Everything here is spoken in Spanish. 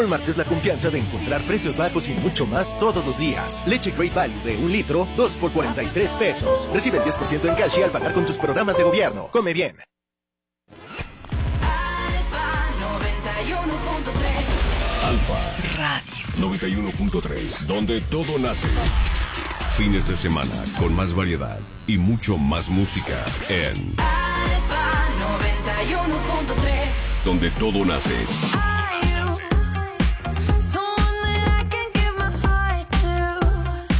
Walmart es la confianza de encontrar precios bajos y mucho más todos los días. Leche Great Value de 1 litro, 2 por 43 pesos. Recibe el 10% en cash y al pagar con tus programas de gobierno. Come bien. Alfa Radio 91.3, donde todo nace. Fines de semana con más variedad y mucho más música en Alfa 91.3, donde todo nace.